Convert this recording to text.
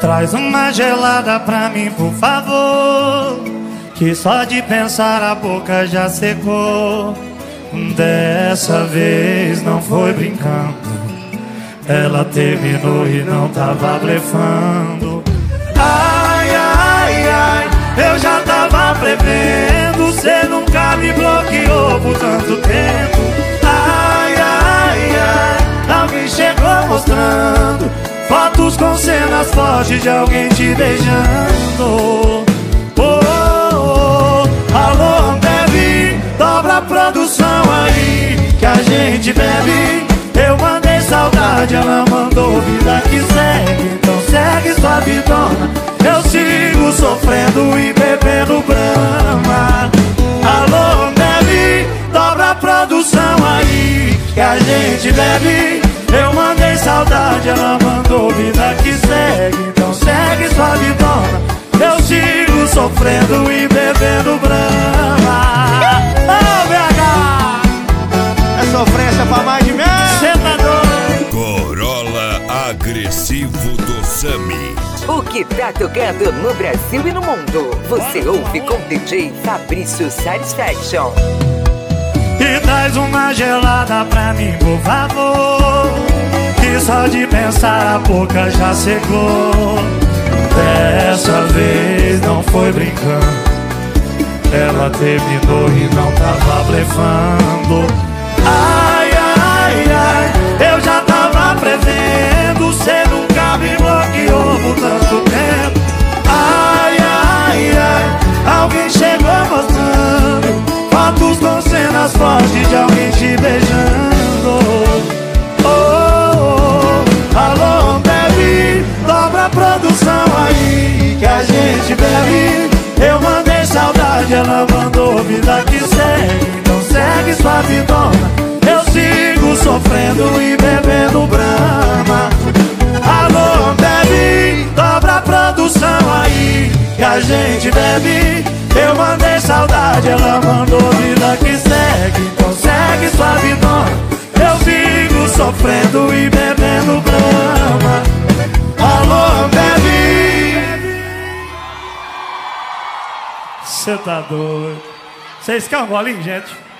Traz uma gelada pra mim, por favor, que só de pensar a boca já secou. Dessa vez não foi brincando, ela terminou e não tava blefando. Ai, ai, ai, eu já tava prevendo, cê nunca me bloqueou por tanto tempo. Ai, ai, ai, alguém chegou mostrando fotos com cenas fortes de alguém te beijando. Oh, oh, oh. Alô, Ambev, dobra a produção aí que a gente bebe. Eu mandei saudade, ela mandou vida que segue. Então segue sua vidona, eu sigo sofrendo e bebendo Brahma. Alô, Ambev, dobra a produção aí que a gente bebe. Eu mandei saudade, ela mandou vida que segue. Então segue sua vidona, eu sigo sofrendo e bebendo Brahma. Ô, BH, é sofrência pra mais de mim. cê tá doido? Corolla agressivo do Sami. O que tá tocando no Brasil e no mundo, você ouve com DJ Fabrício Satisfaction. E traz uma gelada pra mim, por favor, que só de pensar a boca já secou. Dessa vez não foi brincando, ela terminou e não tava blefando. Ai, ai, ai, eu já tava prevendo, cê nunca me bloqueou por tanto tempo. Ai, ai, ai, alguém chegou mostrando fotos com cenas fortes de alguém te beijando. Oh, oh, oh. Alô, Ambev, dobra a produção aí que a gente bebe. Eu mandei saudade, ela mandou vida que segue. Então segue sua vidona, eu sigo sofrendo e bebendo Brahma. Alô, Ambev, dobra a produção aí que a gente bebe. Eu mandei saudade, ela mandou vida que segue. Então segue sua vidona, eu sigo sofrendo e bebendo Brahma. Alô, Ambev, cê tá doido? Vocês querem um golinho, gente?